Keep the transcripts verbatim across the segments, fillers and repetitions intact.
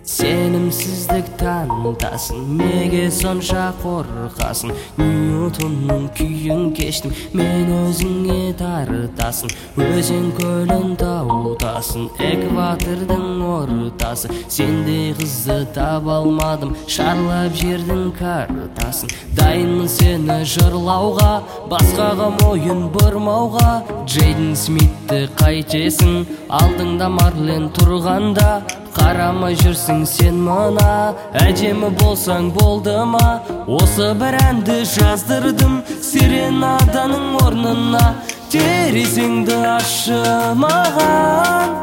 Сенімсіздік танытасың, неге сонша қорқасың? Ньютонның күйін кештім, мен өзіңе тартасың. Өзен көлін таутасың, экватордың ортасы. Сендей қызды таба алмадым, шарлап жердің картасын. Дайынмын сені жырлауға, басқаға мойын бұрмауға. Джейден Смитті қайтесің, алдыңда Марлен тұрғанда. Қарамай жүрсің сен мына, әдемі болсаң болды ма? Осы бір әнді жаздырдым серенаданың орнына. Терезеңді ашы маған,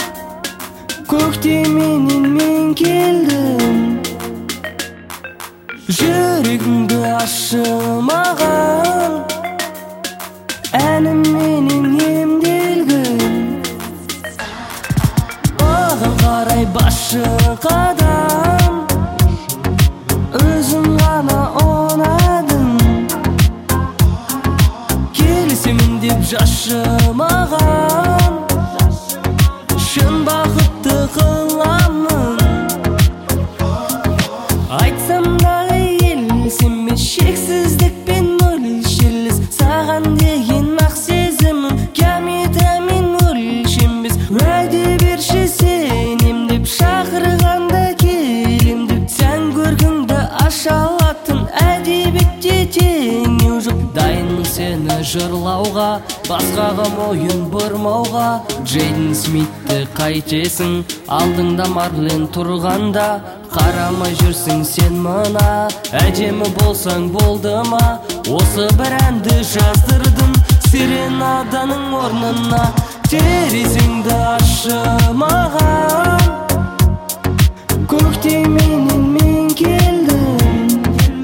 көктеменен мен келдім. Жүрегіңді ашы маған, әнімменен емделгін. Маған қарай басшы қадам, өзің ғана ұнадың. Келісемін деп жазшы маған, шын бақытты қыламын. Айтсам дағы елсеме, шексіздікпен өлшерлес. Саған деген ақ сезімім геометриямен өлшенбес. Уәде берші сенем деп, шақырғанда келем деп. Сән көркіңді аша алатын әдебиетте теңеу жоқ. Дайынмын сені жырлауға, басқаға мойын бұрмауға. Джейден Смитті қайтесің, алдыңда Марлен тұрғанда. Қарамай жүрсің сен мына, әдемі болсаң болды ма? Осы бір әнді жаздырдым серенаданың орнына. Терезеңді ашы маған, көктеменен мен келдім.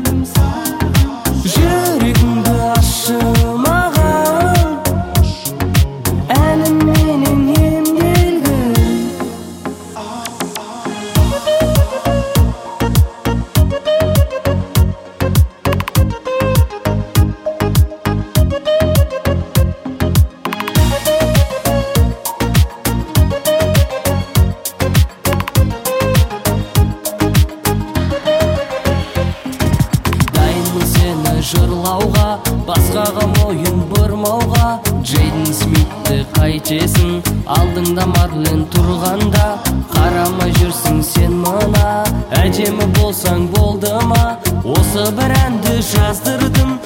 Жүрегіңді ашы маған, әнімменен емделгін. Жырлауға, басқаға мойын бұрмауға. Джейден Смитті қайтесің, алдыңда Марлен тұрғанда. Қарамай жүрсің сен мына, әдемі болсаң болды ма? Осы бір әнді жаздырдым